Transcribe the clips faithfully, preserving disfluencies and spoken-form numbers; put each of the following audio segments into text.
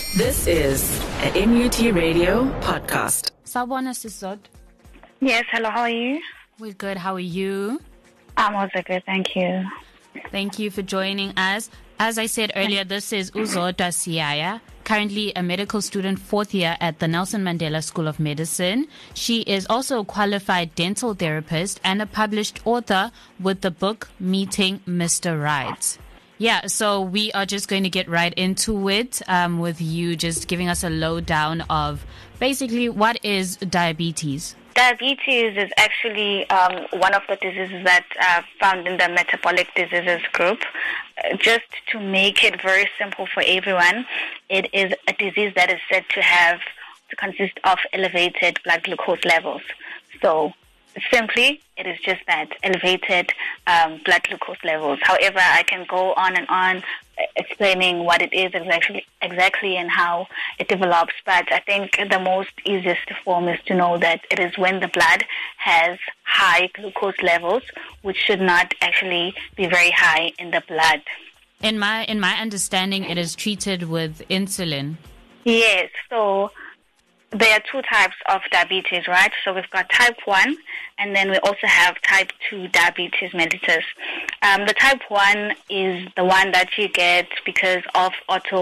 This is an N U T Radio podcast. Sawubona Sisod. Yes, hello, how are you? We're good. How are you? I'm also good, thank you. Thank you for joining us. As I said earlier, this is Uzodwa Siyaya, currently a medical student fourth year at the Nelson Mandela School of Medicine. She is also a qualified dental therapist and a published author with the book Meeting Mister Right. Yeah, so we are just going to get right into it um, with you just giving us a lowdown of basically what is diabetes. Diabetes is actually um, one of the diseases that are found in the metabolic diseases group. Uh, just to make it very simple for everyone, it is a disease that is said to have to consist of elevated blood glucose levels. So simply, it is just that, elevated um, blood glucose levels. However, I can go on and on explaining what it is exactly, exactly and how it develops. But I think the most easiest form is to know that it is when the blood has high glucose levels, which should not actually be very high in the blood. In my in my understanding, it is treated with insulin. Yes, so there are two types of diabetes, right? So we've got type one, and then we also have type two diabetes mellitus. Um, the type one is the one that you get because of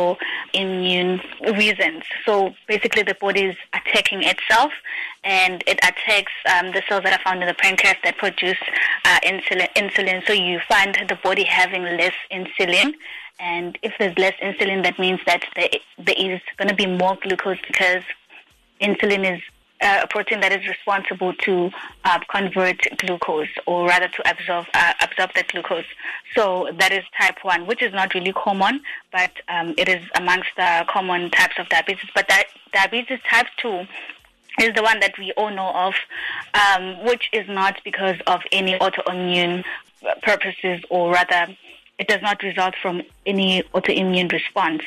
autoimmune reasons. So basically the body is attacking itself, and it attacks um, the cells that are found in the pancreas that produce uh, insulin, insulin. So you find the body having less insulin. And if there's less insulin, that means that there, there is going to be more glucose because insulin is uh, a protein that is responsible to uh, convert glucose, or rather to absorb uh, absorb that glucose. So that is type one, which is not really common, but um, it is amongst the common types of diabetes. But that diabetes type two is the one that we all know of, um, which is not because of any autoimmune purposes, or rather it does not result from any autoimmune response.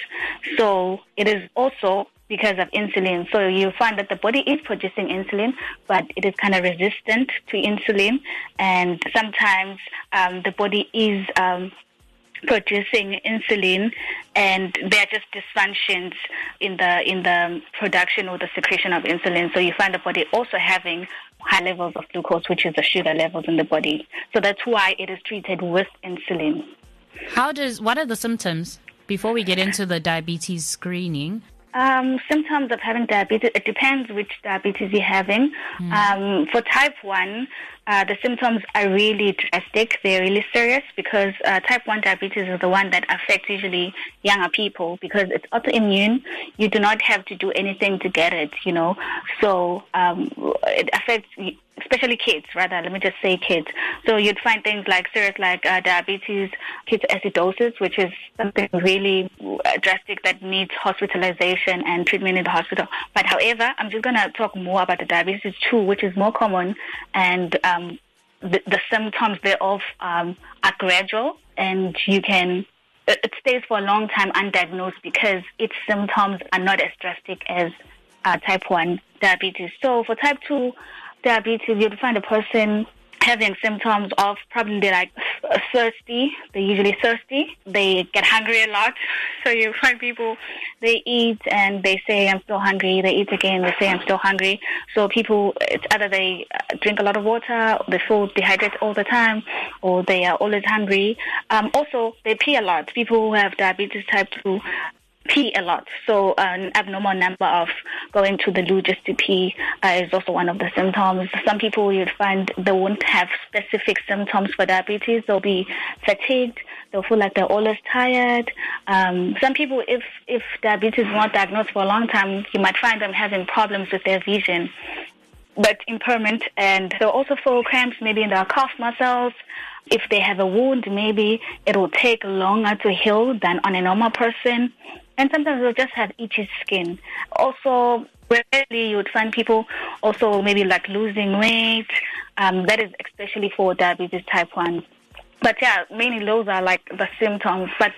So it is also because of insulin. So you find that the body is producing insulin, but it is kind of resistant to insulin. And sometimes um, the body is um, producing insulin, and there are just dysfunctions in the in the production or the secretion of insulin. So you find the body also having high levels of glucose, which is the sugar levels in the body. So that's why it is treated with insulin. How does what are the symptoms before we get into the diabetes screening? Um, symptoms of having diabetes, it depends which diabetes you're having. Mm. Um, for type one, uh, the symptoms are really drastic. They're really serious because uh, type one diabetes is the one that affects usually younger people because it's autoimmune. You do not have to do anything to get it, you know. So um, it affects especially kids, rather, let me just say kids. So you'd find things like serious like uh, diabetes ketoacidosis, which is something really uh, drastic that needs hospitalization and treatment in the hospital. But however, I'm just going to talk more about the diabetes two, which is more common, and um, the, the symptoms thereof um, are gradual, and you can it stays for a long time undiagnosed because its symptoms are not as drastic as uh, type one diabetes. So for type two diabetes, you'd find a person having symptoms of probably like thirsty. They're usually thirsty. They get hungry a lot. So you find people, they eat and they say, I'm still hungry. They eat again, they say, I'm still hungry. So people, it's either they drink a lot of water, they feel dehydrated all the time, or they are always hungry. Um, also, they pee a lot. People who have diabetes type two pee a lot. So uh, an abnormal number of going to the loo just to pee uh, is also one of the symptoms. Some people you'd find they won't have specific symptoms for diabetes. They'll be fatigued. They'll feel like they're always tired. Um, some people, if, if diabetes is not diagnosed for a long time, you might find them having problems with their vision, but impairment. And they'll also feel cramps maybe in their calf muscles. If they have a wound, maybe it will take longer to heal than on a normal person. And sometimes they'll just have itchy skin. Also, rarely you would find people also maybe like losing weight. Um, that is especially for diabetes type one. But yeah, mainly those are like the symptoms. But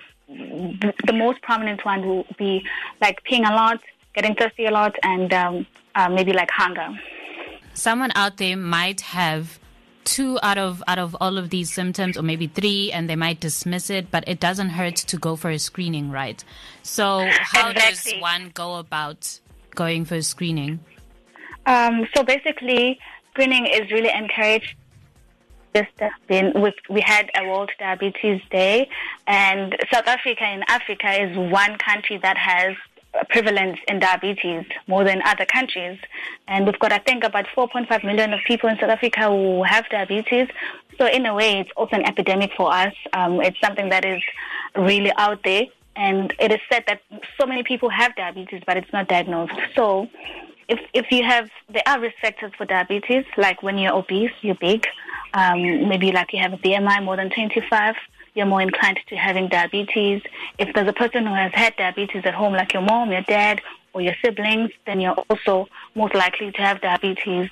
the most prominent one will be like peeing a lot, getting thirsty a lot, and um, uh, maybe like hunger. Someone out there might have two out of out of all of these symptoms, or maybe three, and they might dismiss it, but it doesn't hurt to go for a screening, right? So how Exactly. does one go about going for a screening? Um, so basically, screening is really encouraged. Just been we we had a World Diabetes Day, and South Africa in Africa is one country that has a prevalence in diabetes more than other countries, and we've got I think about four point five million of people in South Africa who have diabetes. So in a way, it's also an epidemic for us. Um, it's something that is really out there, and it is said that so many people have diabetes, but it's not diagnosed. So if if you have, there are risk factors for diabetes, like when you're obese, you're big. Um, maybe like you have a B M I more than twenty-five, you're more inclined to having diabetes. If there's a person who has had diabetes at home, like your mom, your dad, or your siblings, then you're also most likely to have diabetes.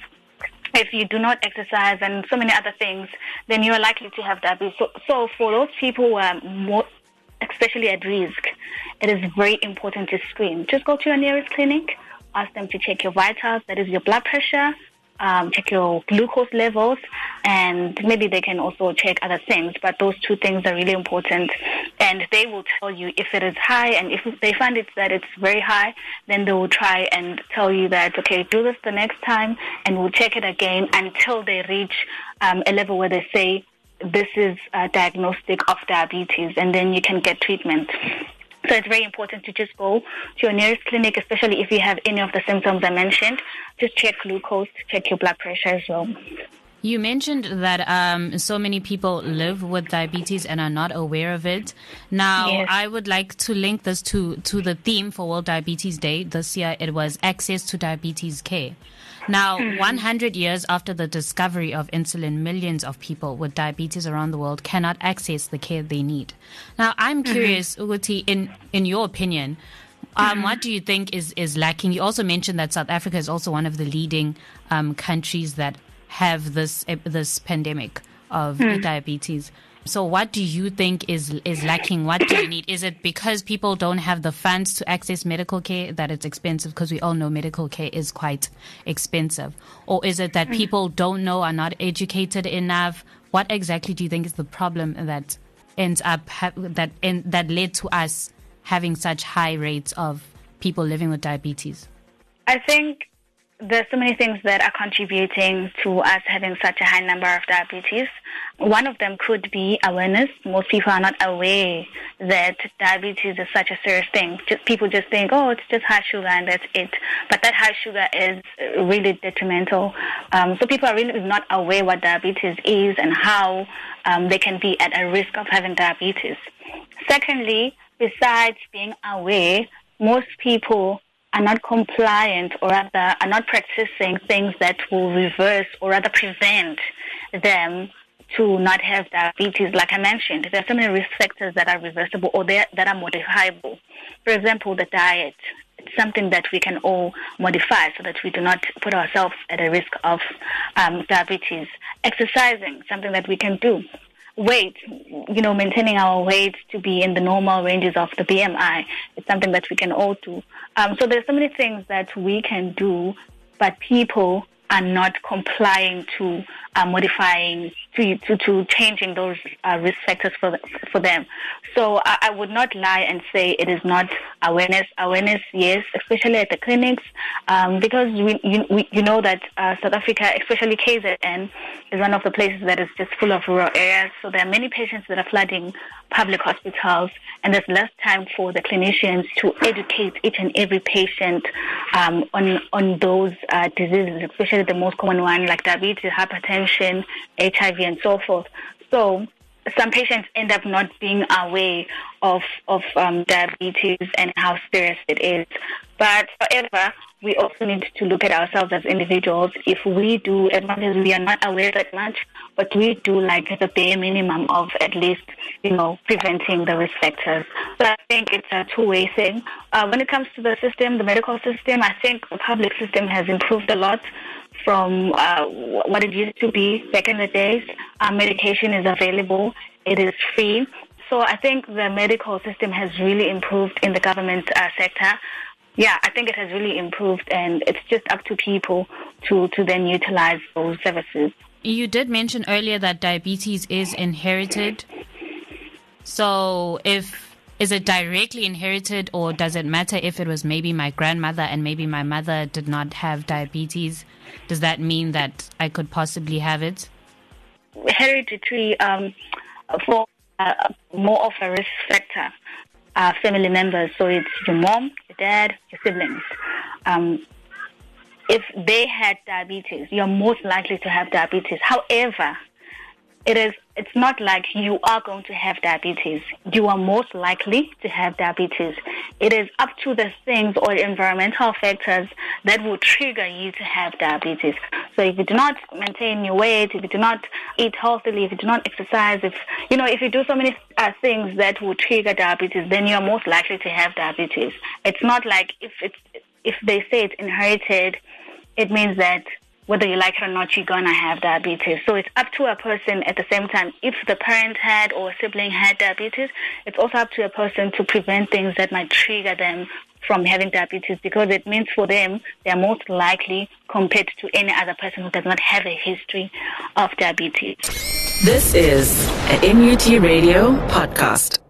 If you do not exercise and so many other things, then you are likely to have diabetes. So, so for those people who are more, especially at risk, it is very important to screen. Just go to your nearest clinic, ask them to check your vitals, that is your blood pressure, Um, check your glucose levels, and maybe they can also check other things, but those two things are really important, and they will tell you if it is high, and if they find it that it's very high, then they will try and tell you that, okay, do this the next time, and we'll check it again until they reach um, a level where they say this is a diagnostic of diabetes, and then you can get treatment. So it's very important to just go to your nearest clinic, especially if you have any of the symptoms I mentioned. Just check glucose, check your blood pressure as well. You mentioned that um, so many people live with diabetes and are not aware of it. Now, Yes. I would like to link this to, to the theme for World Diabetes Day. This year, it was access to diabetes care. Now, mm-hmm. one hundred years after the discovery of insulin, millions of people with diabetes around the world cannot access the care they need. Now, I'm curious, mm-hmm. Uguti, in, in your opinion, um, mm-hmm. what do you think is, is lacking? You also mentioned that South Africa is also one of the leading um, countries that have this uh, this pandemic of mm. diabetes. So what do you think is is lacking? What do you need? Is it because people don't have the funds to access medical care that it's expensive? Because we all know medical care is quite expensive. Or is it that mm. people don't know, are not educated enough? What exactly do you think is the problem that ends up ha- that en- that led to us having such high rates of people living with diabetes? I think there's so many things that are contributing to us having such a high number of diabetes. One of them could be awareness. Most people are not aware that diabetes is such a serious thing. Just, people just think, oh, it's just high sugar and that's it. But that high sugar is really detrimental. Um, so people are really not aware what diabetes is and how um, they can be at a risk of having diabetes. Secondly, besides being aware, most people are not compliant, or rather are not practicing things that will reverse or rather prevent them to not have diabetes. Like I mentioned, there are so many risk factors that are reversible or that are modifiable. For example, the diet. It's something that we can all modify so that we do not put ourselves at a risk of um, diabetes. Exercising, something that we can do. Weight, you know, maintaining our weight to be in the normal ranges of the B M I. It's something that we can all do. Um, so there's so many things that we can do, but people are not complying to uh, modifying, to, to to changing those uh, risk factors for for them. So I, I would not lie and say it is not awareness. Awareness, yes, especially at the clinics, um, because we you, we, you know that uh, South Africa, especially K Z N, is one of the places that is just full of rural areas. So there are many patients that are flooding public hospitals, and there's less time for the clinicians to educate each and every patient um, on on those uh, diseases, especially the most common one like diabetes, hypertension, H I V, and so forth. So some patients end up not being aware of of um, diabetes and how serious it is. But however, we also need to look at ourselves as individuals. If we do, as much as we are not aware that much, but we do like the bare minimum of at least, you know, preventing the risk factors. So I think it's a two-way thing. Uh, when it comes to the system, the medical system, I think the public system has improved a lot from uh, what it used to be back in the days. Our medication is available. It is free. So I think the medical system has really improved in the government uh, sector. Yeah, I think it has really improved, and it's just up to people to, to then utilize those services. You did mention earlier that diabetes is inherited. So if is it directly inherited, or does it matter if it was maybe my grandmother and maybe my mother did not have diabetes? Does that mean that I could possibly have it? Hereditary um, for uh, more of a risk factor are family members. So it's your mom, your dad, your siblings. Um, if they had diabetes, you're most likely to have diabetes. However, it is it's not like you are going to have diabetes. You are most likely to have diabetes. It is up to the things or environmental factors that will trigger you to have diabetes. So if you do not maintain your weight, if you do not eat healthily, if you do not exercise, if you know, if you do so many uh, things that will trigger diabetes, then you are most likely to have diabetes. It's not like if it's if they say it's inherited, it means that whether you like it or not, you're going to have diabetes. So it's up to a person at the same time. If the parent had or a sibling had diabetes, it's also up to a person to prevent things that might trigger them from having diabetes, because it means for them, they're most likely compared to any other person who does not have a history of diabetes. This is an N U T Radio podcast.